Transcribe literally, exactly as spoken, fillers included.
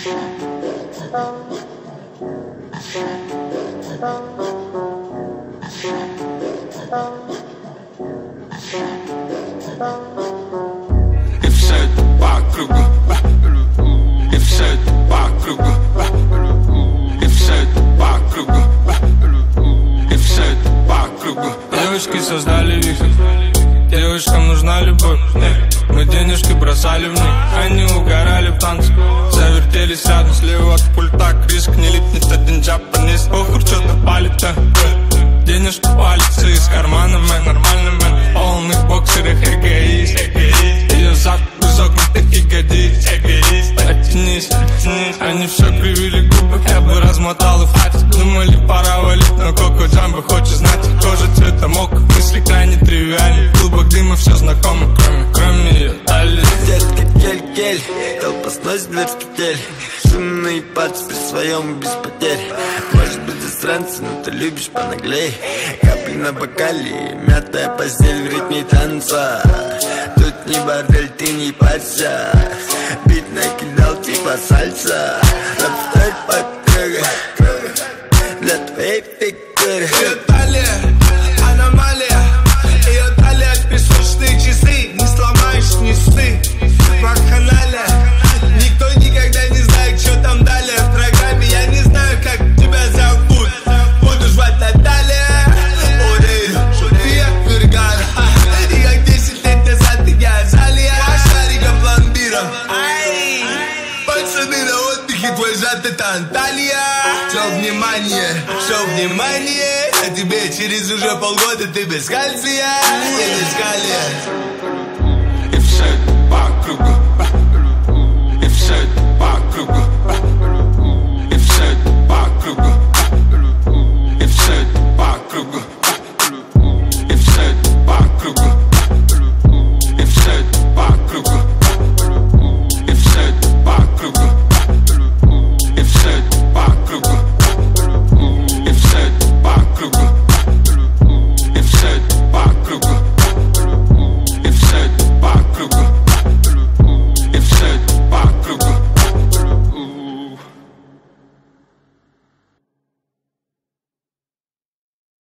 И все это по кругу, и все это по кругу, и все это по кругу, и все это по кругу. Девочки создали вихрь, девушкам нужна любовь. Мы денежки бросали в них, они угорали в танце, завертелись рядом. Слева от пульта криск, не липнет один джапанис. Похуй, что-то палит, а денежка палится из кармана, мэн, нормально, мэн. Полных боксерах эгоист, ее зад изогнутых ягодиц, оттянись, оттянись. Они все кривили губы, я бы размотал их в хате. Думали, пора валить, но Коко Джамбо хочет знать. Кожа цвета мока, мысли крайне тривиальны. Клубок дыма все знакомо, кроме, кроме ее талии. Детка, кель-кель, толпа сносит дверь с петель. Шумные пальцы при своем без потерь. Может быть засранцы, но ты любишь понаглей. Капли на бокале, мятая постель в ритме танца. Тут не бордель, ты не парься. Бит накидал типа сальса. Рэп по кругу для твоей фигуры. Ее талия, аномалия. Ее талия, песочные часы. Не сломаешь, не ссы. Вакханалия. Никто никогда не знает, что там далее в программе. Я не знаю, как тебя зовут. Буду звать Наталья. Орей, ты как Вергара. И как десять лет назад я Азалия. Шарика пломбиром. Пацаны на отдыхе, твой зад это Анталия. Все внимание, все внимание. А тебе через уже полгода ты без кальция. Я без калия.